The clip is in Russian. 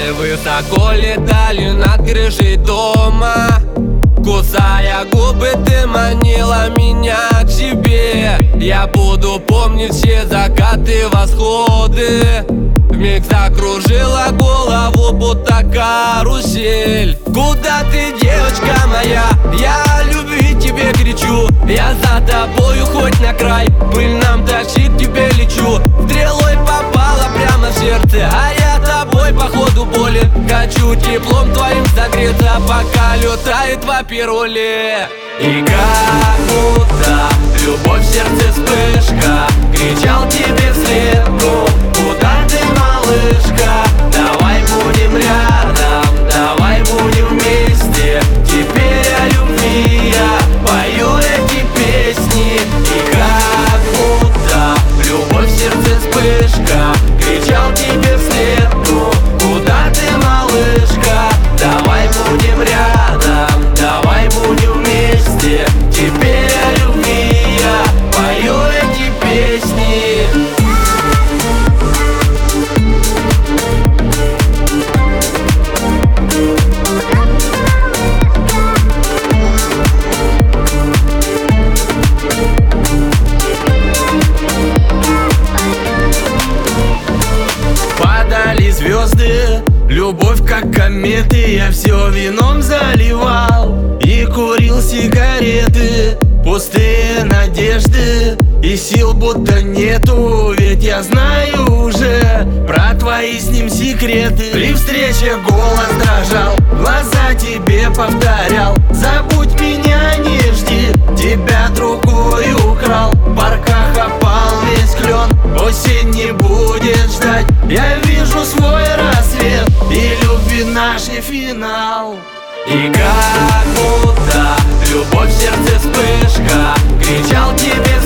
Мы высоко летали над крышей дома, кусая губы, ты манила меня к себе. Я буду помнить все закаты, восходы. Вмиг закружила голову, будто карусель. Куда ты, девочка моя? Я любви тебе кричу. Я за тобою хоть на край, пыль нам тащит, к тебе лечу. Стрелой попала прямо в сердце, а я тобой по ходу болен. Хочу теплом твоим согреться, пока летает по пируле. И как будто любовь в сердце вспышка, кричал тебе вслед: ну, куда ты, малышка? Давай будем рядом, давай будем вместе. Теперь о любви я пою эти песни. И как будто любовь в сердце вспышка, кричал тебе вслед: ну, куда ты, малышка? Давай будем рядом, давай будем вместе. Теперь о любви я пою эти песни. Падали звезды, любовь как кометы. Я все вином заливал и курил сигареты. Пустые надежды и сил будто нету. Ведь я знаю уже про твои с ним секреты. При встрече голос дрожал, глаза тебе повторял: забудь меня, не жди, тебя другой украл. В парках опал весь клен, осень не будет ждать. Я вижу свой рассвет, и любви наш не финал. И как будто любовь в сердце вспышка, кричал тебе